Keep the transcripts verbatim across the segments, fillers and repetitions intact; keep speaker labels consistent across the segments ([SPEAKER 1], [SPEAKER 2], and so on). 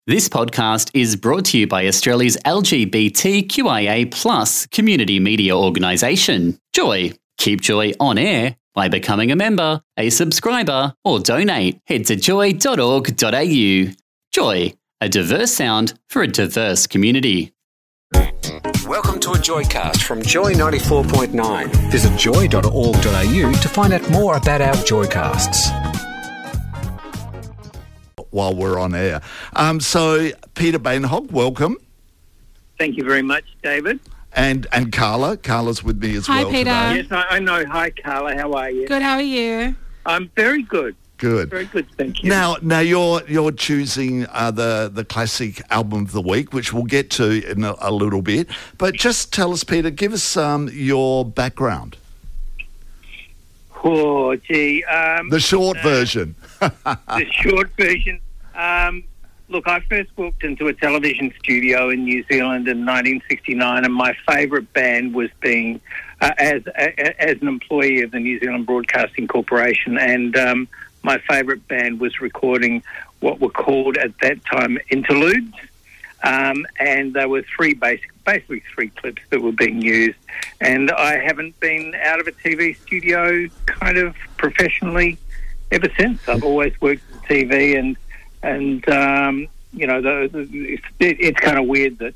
[SPEAKER 1] This podcast is brought to you by Australia's L G B T Q I A plus community media organisation, Joy. Keep Joy on air by becoming a member, a subscriber, or donate. Head to joy dot org dot a u. Joy, a diverse sound for a diverse community.
[SPEAKER 2] Welcome to a Joycast from Joy ninety-four point nine. Visit joy dot org dot a u to find out more about our Joycasts.
[SPEAKER 3] While we're on air. Um, so, Peter Bainhog, welcome.
[SPEAKER 4] Thank you very much, David.
[SPEAKER 3] And and Carla. Carla's with me as
[SPEAKER 5] Hi,
[SPEAKER 3] well
[SPEAKER 5] Peter.
[SPEAKER 3] today.
[SPEAKER 4] Yes, I, I know. Hi, Carla. How are you?
[SPEAKER 5] Good, how are you?
[SPEAKER 4] I'm very good.
[SPEAKER 3] Good.
[SPEAKER 4] Very good, thank you.
[SPEAKER 3] Now, now you're you're choosing uh, the the classic album of the week, which we'll get to in a, a little bit. But just tell us, Peter, give us um, your background.
[SPEAKER 4] Oh, gee. Um,
[SPEAKER 3] The short
[SPEAKER 4] uh,
[SPEAKER 3] version.
[SPEAKER 4] the short version. Um, look, I first walked into a television studio in New Zealand in nineteen sixty-nine, and my favourite band was being uh, as a, as an employee of the New Zealand Broadcasting Corporation, and um, my favourite band was recording what were called at that time interludes, um, and there were three basic, basically three clips that were being used. And I haven't been out of a T V studio kind of professionally ever since. I've always worked in T V, and and um, you know, the, the, it, it's kind of weird that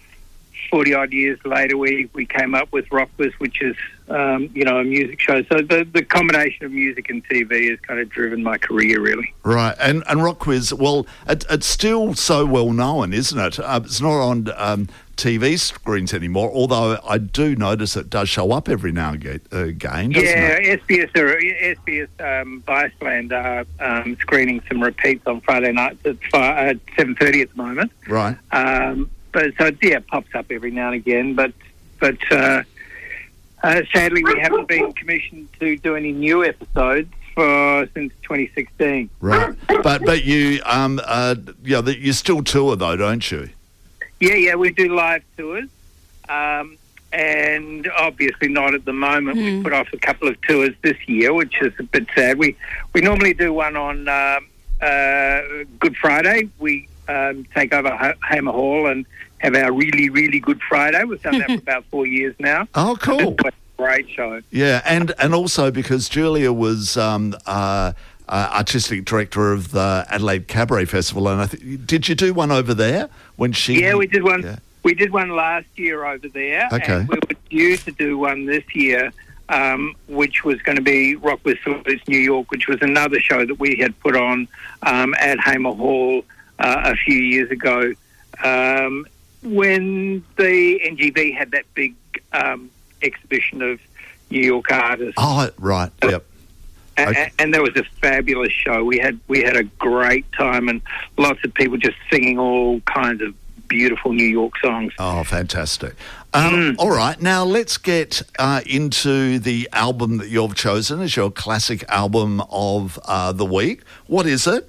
[SPEAKER 4] forty odd years later we, we came up with Rock Quiz, which is um, you know, a music show. So the, the combination of music and T V has kind of driven my career, really.
[SPEAKER 3] Right, and and Rock Quiz, well, it, it's still so well known, isn't it? Uh, it's not on um, T V screens anymore, although I do notice it does show up every now and again, doesn't
[SPEAKER 4] yeah,
[SPEAKER 3] it?
[SPEAKER 4] S B S are, S B S um, Viceland are um, screening some repeats on Friday nights at, at seven thirty at the moment.
[SPEAKER 3] Right.
[SPEAKER 4] Um, but so yeah, it pops up every now and again. But but uh, uh, sadly, we haven't been commissioned to do any new episodes for since twenty sixteen.
[SPEAKER 3] Right, but but you um uh yeah you still tour though, don't you?
[SPEAKER 4] Yeah, yeah, we do live tours, um, and obviously not at the moment.
[SPEAKER 5] Mm.
[SPEAKER 4] We put off a couple of tours this year, which is a bit sad. We we normally do one on um, uh, Good Friday. We um, take over H- Hamer Hall and have our really, really Good Friday. We've done that for about four years now.
[SPEAKER 3] Oh, cool.
[SPEAKER 4] It's a great show.
[SPEAKER 3] Yeah, and and also because Julia was um uh. Uh, artistic director of the Adelaide Cabaret Festival, and I th- did you do one over there when she?
[SPEAKER 4] Yeah, we did one.
[SPEAKER 3] Yeah.
[SPEAKER 4] We did one last year over there,
[SPEAKER 3] Okay.
[SPEAKER 4] and we were due to do one this year, um, which was going to be Rock with Salutes New York, which was another show that we had put on um, at Hamer Hall uh, a few years ago, um, when the N G V had that big um, exhibition of New York artists.
[SPEAKER 3] Oh, right. Yep.
[SPEAKER 4] A-
[SPEAKER 3] Okay.
[SPEAKER 4] And that was a fabulous show. We had we had a great time, and lots of people just singing all kinds of beautiful New York songs.
[SPEAKER 3] Oh, fantastic. Um,
[SPEAKER 4] Mm.
[SPEAKER 3] All right, now let's get uh, into the album that you've chosen as your classic album of uh, the week. What is it?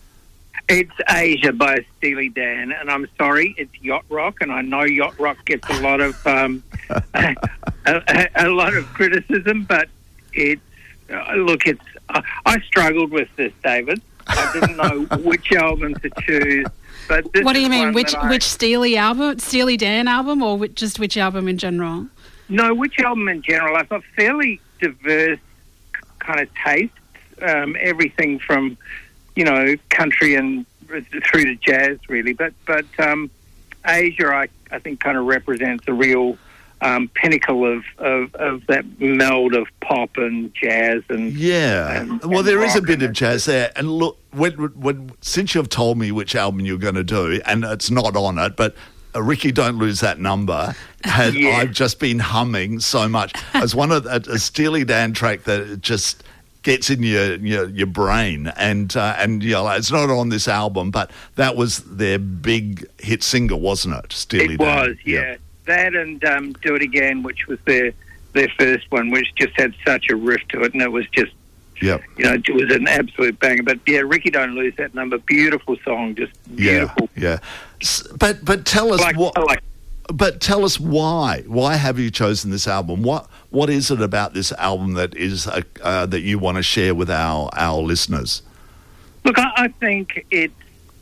[SPEAKER 4] It's Asia by Steely Dan, and I'm sorry, it's yacht rock, and I know yacht rock gets a lot of um, a, a, a lot of criticism, but it's uh, look, it's uh, I struggled with this, David. I didn't know which album to choose. But this
[SPEAKER 5] What do you
[SPEAKER 4] is
[SPEAKER 5] mean?
[SPEAKER 4] one
[SPEAKER 5] Which
[SPEAKER 4] that I-
[SPEAKER 5] which Steely album, Steely Dan album, or which, just which album in general?
[SPEAKER 4] No, which album in general? I've got fairly diverse kind of tastes. Um, everything from, you know, country and through to jazz, really. But but um, Asia, I, I think, kind of represents a real um, pinnacle of, of, of that meld of pop and jazz and
[SPEAKER 3] Yeah.
[SPEAKER 4] and-
[SPEAKER 3] well,
[SPEAKER 4] and
[SPEAKER 3] there is a
[SPEAKER 4] rock
[SPEAKER 3] bit
[SPEAKER 4] and
[SPEAKER 3] of jazz there. And look, when, when, since you've told me which album you're going to do, and it's not on it, but uh, Ricky, Don't Lose That Number, had
[SPEAKER 4] Yeah.
[SPEAKER 3] I've just been humming so much. As one of a, a Steely Dan track that it just gets in your your, your brain, and uh, and you know, it's not on this album, but that was their big hit single, wasn't it? Steely
[SPEAKER 4] It
[SPEAKER 3] Dan.
[SPEAKER 4] was, yeah. That and um, Do It Again, which was their their first one, which just had such a riff to it, and it was just,
[SPEAKER 3] Yep.
[SPEAKER 4] you know, it was an absolute banger. But yeah, Ricky, Don't Lose That Number, beautiful song, just beautiful.
[SPEAKER 3] Yeah. Yeah. S- But but tell us
[SPEAKER 4] Like,
[SPEAKER 3] what.
[SPEAKER 4] like
[SPEAKER 3] But tell us why. Why have you chosen this album? What What is it about this album that is uh, uh, that you want to share with our our listeners?
[SPEAKER 4] Look, I, I think it's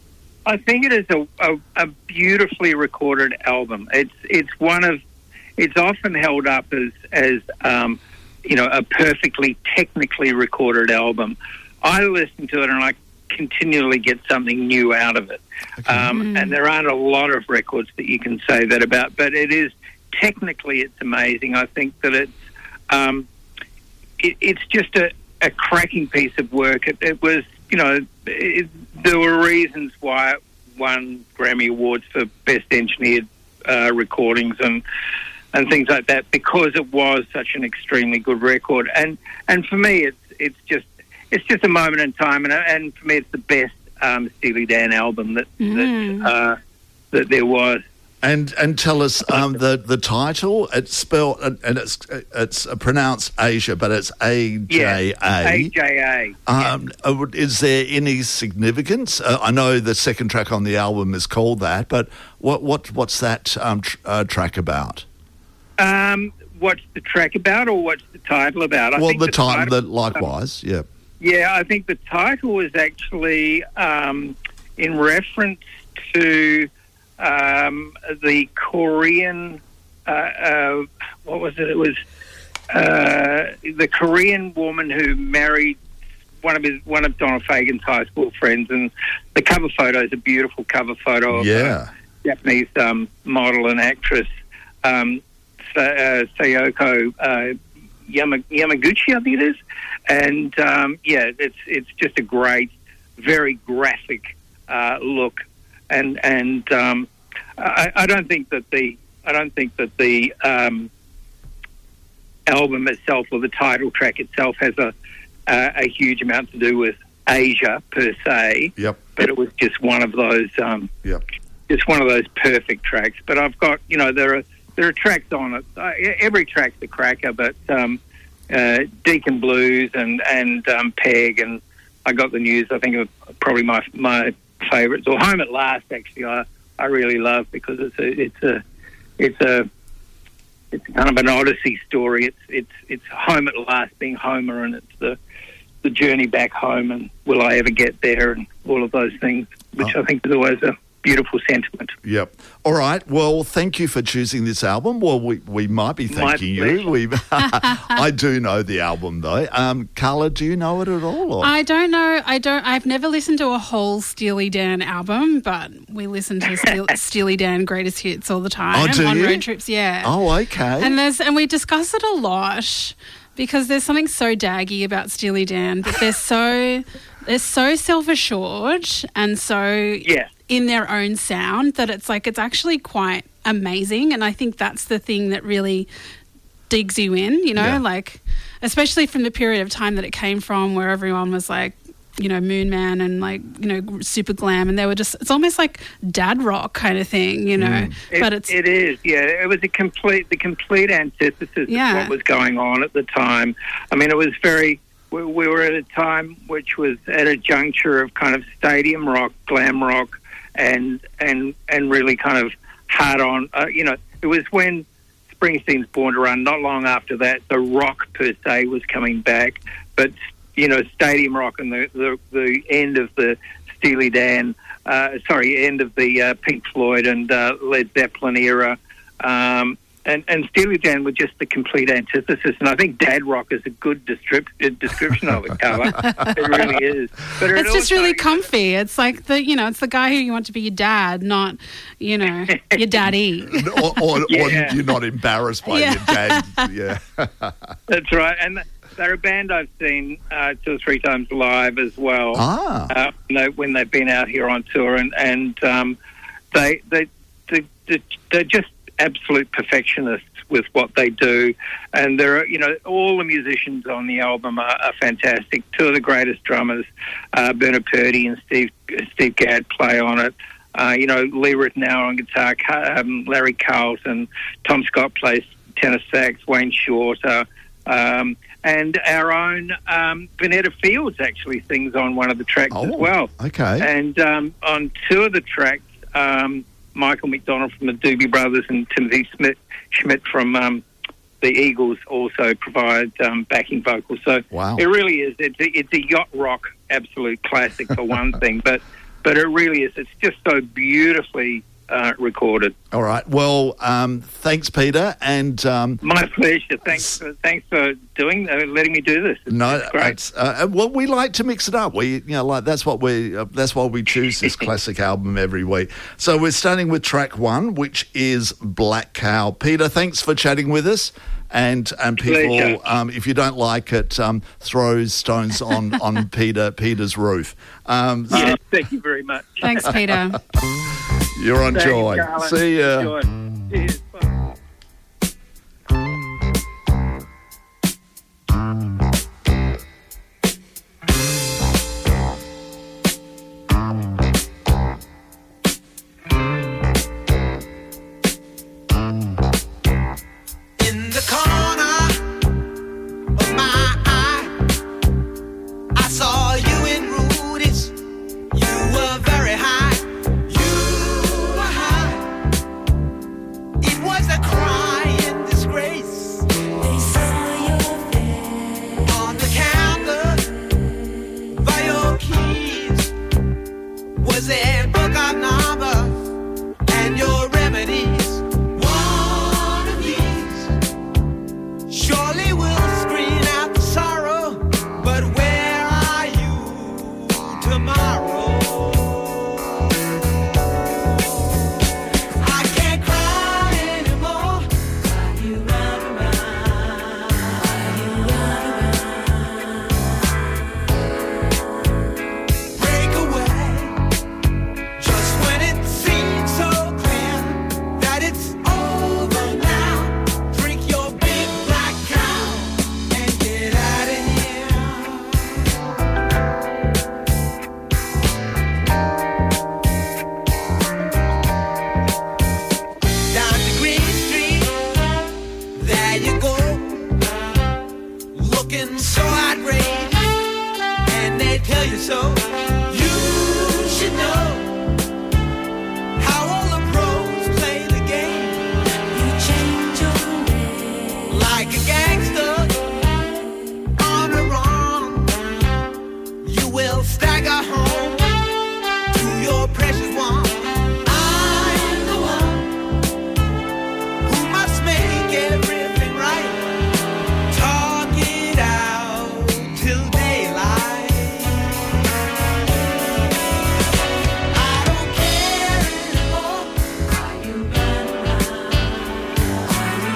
[SPEAKER 4] I think it is a, a, a beautifully recorded album. It's it's one of it's often held up as as um, you know, a perfectly technically recorded album. I listen to it and I continually get something new out of it.
[SPEAKER 3] Okay.
[SPEAKER 4] Um,
[SPEAKER 5] Mm.
[SPEAKER 4] and there aren't a lot of records that you can say that about, but it is technically it's amazing. I think that it's um, it, it's just a, a cracking piece of work. It, it was, you know, it, there were reasons why it won Grammy Awards for Best Engineered uh, Recordings and and things like that, because it was such an extremely good record. And and for me, it's it's just it's just a moment in time, and and for me, it's the best um, Steely Dan album that
[SPEAKER 5] Mm.
[SPEAKER 4] that, uh, that there was.
[SPEAKER 3] And and tell us um, the the title. It's spelled and and it's it's pronounced Asia, but it's A J A.
[SPEAKER 4] A J A.
[SPEAKER 3] Um, uh, is there any significance? Uh, I know the second track on the album is called that, but what what what's that um, tr- uh, track about?
[SPEAKER 4] Um, what's the track about, or what's the title about? I
[SPEAKER 3] well,
[SPEAKER 4] think
[SPEAKER 3] the, title,
[SPEAKER 4] title-
[SPEAKER 3] the likewise, yeah.
[SPEAKER 4] Yeah, I think the title was actually um, in reference to um, the Korean. Uh, uh, what was it? It was uh, the Korean woman who married one of his one of Donald Fagen's high school friends, and the cover photo is a beautiful cover photo of
[SPEAKER 3] Yeah.
[SPEAKER 4] a Japanese um, model and actress. Um, Uh, Sayoko uh, Yama, Yamaguchi, I think it is, and um, yeah, it's it's just a great, very graphic uh, look, and and um, I, I don't think that the I don't think that the um, album itself or the title track itself has a a, a huge amount to do with Asia per se,
[SPEAKER 3] Yep.
[SPEAKER 4] but it was just one of those um,
[SPEAKER 3] Yep.
[SPEAKER 4] just one of those perfect tracks. But I've got, you know, there are there are tracks on it. Uh, every track's a cracker, but um, uh, Deacon Blues and and um, Peg, and I Got the News, I think are probably my my favourites. Or Home at Last, actually, I, I really love, because it's a it's a it's a it's kind of an Odyssey story. It's it's it's Home at Last being Homer, and it's the the journey back home, and will I ever get there, and all of those things, which
[SPEAKER 3] Oh.
[SPEAKER 4] I think is always a beautiful sentiment.
[SPEAKER 3] Yep. All right. Well, thank you for choosing this album. Well, we, we might be
[SPEAKER 4] My
[SPEAKER 3] thanking you.
[SPEAKER 4] pleasure.
[SPEAKER 3] We, I do know the album though. Um, Carla, do you know it at all? Or?
[SPEAKER 5] I don't know. I don't. I've never listened to a whole Steely Dan album, but we listen to Steel, Steely Dan greatest hits all the time
[SPEAKER 3] Oh, do
[SPEAKER 5] on
[SPEAKER 3] you?
[SPEAKER 5] road trips. Yeah.
[SPEAKER 3] Oh, okay.
[SPEAKER 5] And there's and we discuss it a lot, because there's something so daggy about Steely Dan, but they're so they're so self-assured and so
[SPEAKER 4] Yeah.
[SPEAKER 5] in their own sound that it's like it's actually quite amazing. And I think that's the thing that really digs you in, you know,
[SPEAKER 3] Yeah.
[SPEAKER 5] like especially from the period of time that it came from, where everyone was like, you know, Moon Man and like, you know, super glam, and they were just, it's almost like dad rock kind of thing, you know.
[SPEAKER 4] It,
[SPEAKER 5] But it's
[SPEAKER 4] it is, yeah. It was a complete, the complete antithesis
[SPEAKER 5] Yeah.
[SPEAKER 4] of what was going on at the time. I mean, it was very. We, we were at a time which was at a juncture of kind of stadium rock, glam rock, and and and really kind of hard on. Uh, you know, it was when Springsteen's Born to Run. Not long after that, the rock per se was coming back, but you know, stadium rock and the the, the end of the Steely Dan. Uh, sorry, end of the uh, Pink Floyd and uh, Led Zeppelin era. Um, and, and Steely Dan were just the complete antithesis. And I think dad rock is a good descrip- description of it, Carla. It really is. But it
[SPEAKER 5] it's just
[SPEAKER 4] also-
[SPEAKER 5] really comfy. It's like the, you know, it's the guy who you want to be your dad, not, you know, your daddy.
[SPEAKER 3] or, or,
[SPEAKER 4] Yeah.
[SPEAKER 3] or you're not embarrassed by
[SPEAKER 5] Yeah.
[SPEAKER 3] your dad. Yeah.
[SPEAKER 4] That's right. And they're a band I've seen uh, two or three times live as well.
[SPEAKER 3] Ah.
[SPEAKER 4] Uh, you know, when they've been out here on tour, and and um, they they they they- they're just absolute perfectionists with what they do, and there are, you know, all the musicians on the album are, are fantastic. Two of the greatest drummers, uh, Bernard Purdy and Steve Steve Gadd, play on it. Uh, you know, Lee Ritenour on guitar, um, Larry Carlton, Tom Scott plays tenor sax, Wayne Shorter. Um, and our own um, Vanetta Fields actually sings on one of the tracks
[SPEAKER 3] Oh,
[SPEAKER 4] as well.
[SPEAKER 3] okay.
[SPEAKER 4] And um, on two of the tracks, um, Michael McDonald from the Doobie Brothers and Timothy Smith, Schmidt from um, the Eagles also provide um, backing vocals. So
[SPEAKER 3] Wow.
[SPEAKER 4] it really is. It's a, it's a yacht rock absolute classic for one thing, but but it really is. It's just so beautifully uh, recorded.
[SPEAKER 3] All right. Well, um, thanks, Peter, and um,
[SPEAKER 4] My pleasure. Thanks for, thanks for doing, uh, letting me do this. It's,
[SPEAKER 3] no,
[SPEAKER 4] it's great.
[SPEAKER 3] it's, uh, well, we like to mix it up. We, you know, like that's what we, uh, that's why we choose this classic album every week. So we're starting with track one, which is Black Cow. Peter, thanks for chatting with us. And and people, um, if you don't like it, um, throw stones on on Peter Peter's roof. Um, so
[SPEAKER 4] Yes, thank you very much.
[SPEAKER 5] Thanks, Peter.
[SPEAKER 3] you're on
[SPEAKER 4] Thanks,
[SPEAKER 3] Joy.
[SPEAKER 4] Carla.
[SPEAKER 3] See ya.
[SPEAKER 4] Enjoy. Cheers. Bye.
[SPEAKER 6] In the corner of my eye, I saw you in Rudy's. You were very high. You were high. It was a crying disgrace. They saw your face on the counter by your keys. Was there a book of numbers and your remedies? One of these surely will screen out the sorrow, but where are you tomorrow? I can't cry anymore. You run around, you run around. Break away just when it seems so clear that it's over now. Drink your big black cow and get out of here. Down to Green Street, there you go, looking so outraged, and they tell you so. You should know how all the pros play the game. You change your name like a gangster on the run. You will stagger home to your precious one. I'm the one who must make everything right. Talk it out till daylight. I don't care anymore. Are you running around? Are you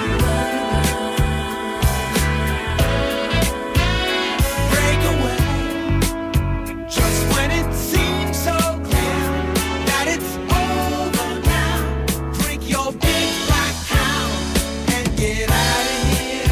[SPEAKER 6] running around? Break away just when it seems so clear that it's over now. Drink your big black cow and get out of here.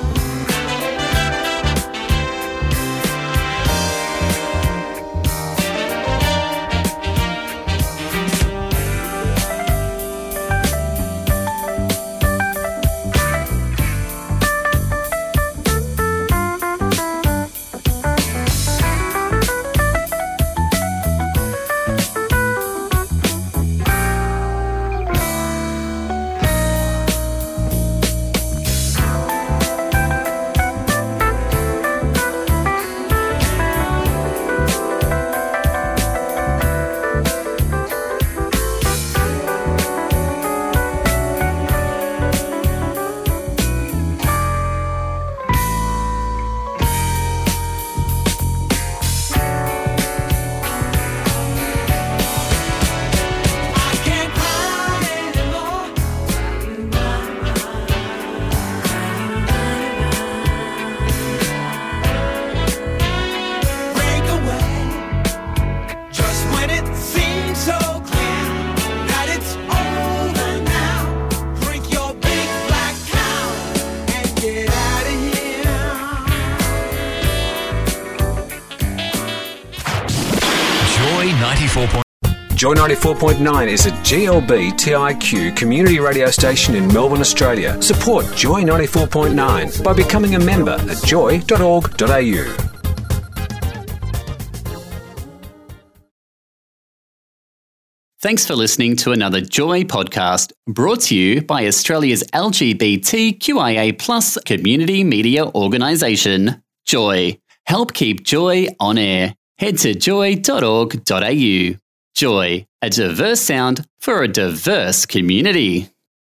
[SPEAKER 6] I can't cry anymore. Break away just when it seems so clear that it's over now. Drink your big black cow and get out of here.
[SPEAKER 2] Joy ninety-four point Joy ninety-four point nine is a G L B T I Q community radio station in Melbourne, Australia. Support Joy ninety-four point nine by becoming a member at joy dot org dot a u.
[SPEAKER 1] Thanks for listening to another Joy podcast brought to you by Australia's L G B T Q I A plus community media organisation, Joy. Help keep Joy on air. Head to joy dot org dot a u. Joy, a diverse sound for a diverse community.